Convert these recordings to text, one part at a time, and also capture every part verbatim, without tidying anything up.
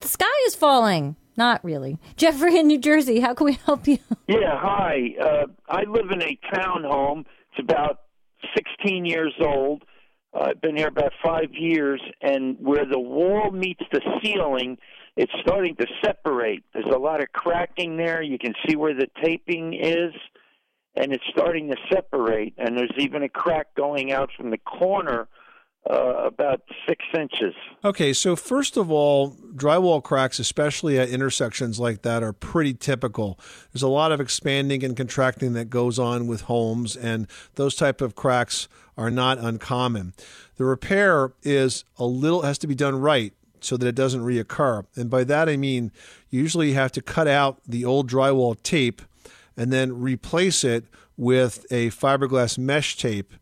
the sky is falling. Not really. Jeffrey in New Jersey, how can we help you? Yeah, hi. Uh, I live in a townhome. It's about sixteen years old. Uh, I've been here about five years, and where the wall meets the ceiling, it's starting to separate. There's a lot of cracking there. You can see where the taping is, and it's starting to separate. And there's even a crack going out from the corner uh, about six inches. Okay, so first of all, drywall cracks, especially at intersections like that, are pretty typical. There's a lot of expanding and contracting that goes on with homes, and those type of cracks are not uncommon. The repair is a little has to be done right so that it doesn't reoccur. And by that I mean usually you have to cut out the old drywall tape and then replace it with a fiberglass mesh tape.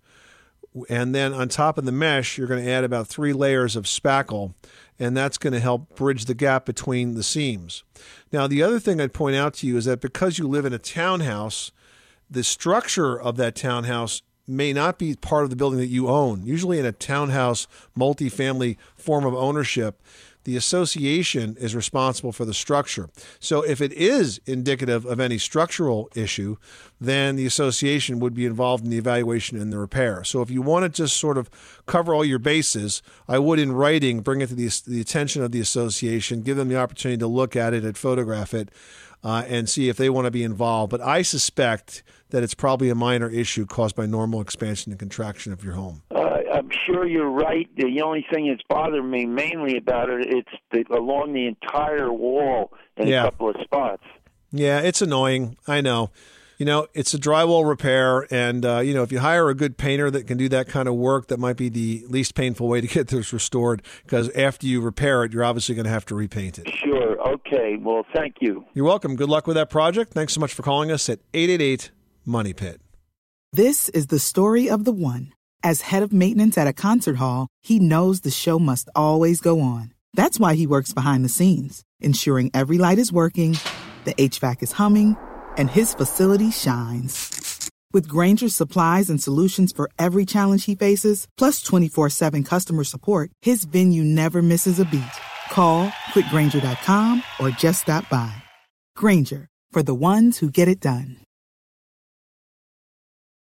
And then on top of the mesh, you're going to add about three layers of spackle, and that's going to help bridge the gap between the seams. Now, the other thing I'd point out to you is that because you live in a townhouse, the structure of that townhouse may not be part of the building that you own. Usually in a townhouse, multifamily form of ownership, the association is responsible for the structure. So if it is indicative of any structural issue, then the association would be involved in the evaluation and the repair. So if you want to just sort of cover all your bases, I would in writing bring it to the, the attention of the association, give them the opportunity to look at it and photograph it, uh, and see if they want to be involved. But I suspect that it's probably a minor issue caused by normal expansion and contraction of your home. Uh, I'm sure you're right. The only thing that's bothered me mainly about it, it's the, along the entire wall in yeah. a couple of spots. Yeah, it's annoying. I know. You know, it's a drywall repair, and, uh, you know, if you hire a good painter that can do that kind of work, that might be the least painful way to get this restored, because after you repair it, you're obviously going to have to repaint it. Sure. Okay. Well, thank you. You're welcome. Good luck with that project. Thanks so much for calling us at eight eight eight Money Pit. This is the story of the one. As head of maintenance at a concert hall, he knows the show must always go on. That's why he works behind the scenes, ensuring every light is working, the H V A C is humming, and his facility shines. With Grainger's supplies and solutions for every challenge he faces, plus twenty-four seven customer support, his venue never misses a beat. Call quick grainger dot com or just stop by. Grainger, for the ones who get it done.